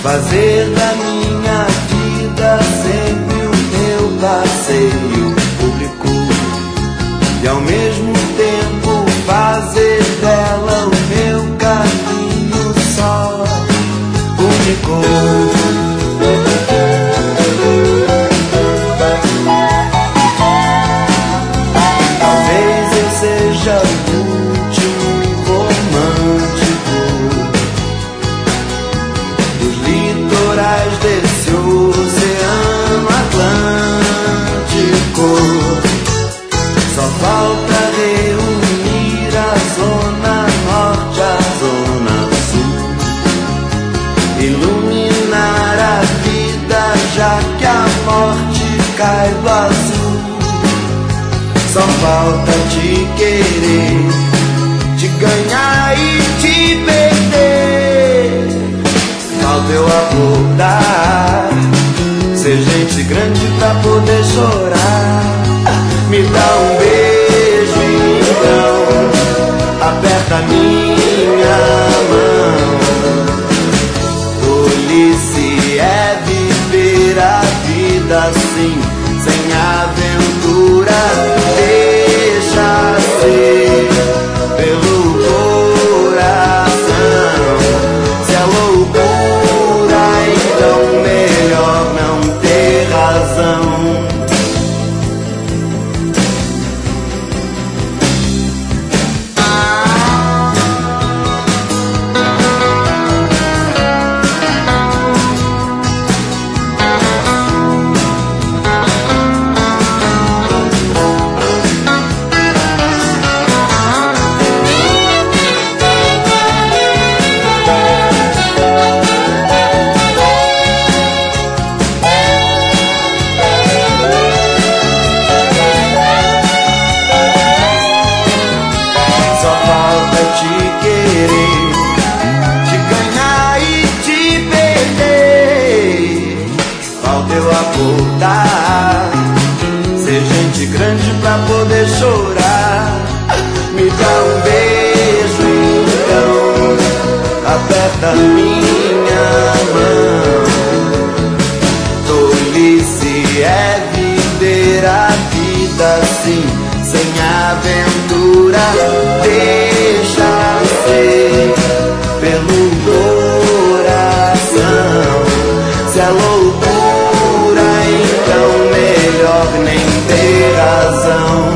fazer da minha vida sempre o meu passeio público e ao mesmo tempo fazer dela o meu caminho só único. Desse oceano Atlântico, só falta reunir a zona norte à zona sul, iluminar a vida já que a morte cai do azul. Só falta te querer, te ganhar e te perder. Falta eu acordar, ser gente grande pra poder chorar. Me dá um beijo então, aperta minha mão. Tolice é viver a vida assim, sem aventura. Deixa ser pelo coração. Se é loucura, então melhor não ter razão. Acordar, ser gente grande pra poder chorar. Me dá um beijo então, aperta minha mão. Tolice é viver a vida assim, sem aventura. Deixa ser pelo coração. Se é loucura, então melhor nem ter razão.